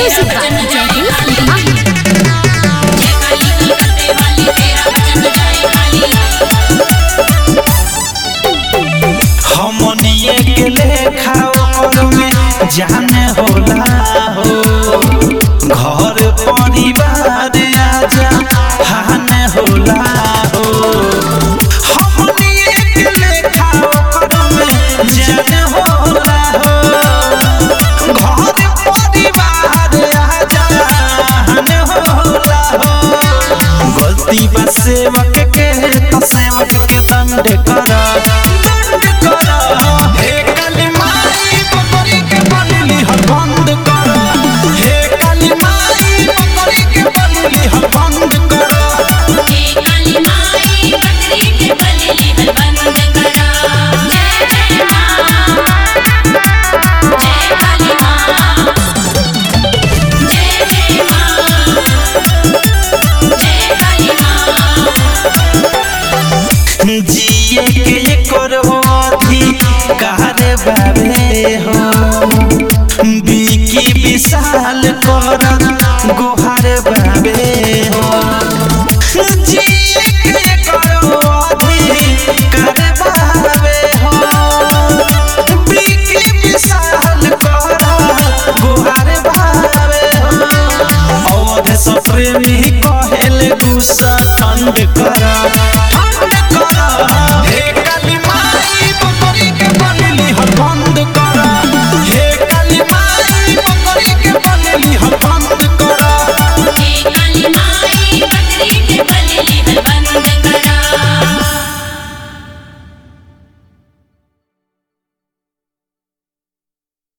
Music हमनिए के लेखा में जाने होला हो घर परिवार आजा हाने होला हो हमनिए के लेखा में जाने होला हो घर परिवार आजा हाने होला हो गलती बा सेवक के तो सेवक के दंड करा हे काली माई बकरी के बलि हर बंद कर हे काली माई बकरी के बलि हर बंद कर हे काली माई बकरी के बलि हर बंद करा। जय जय मां जय काली मां जय जय मां जय काली मां। जिए के करो अधिकार बाबे हो बिकी विशाल करत गुहार बाबे हो जिए के करो अधिकार बाबे हो बिकी विशाल करत गुहार बाबे हो और सब प्रेमी कहेले गुस्सा ठंड करा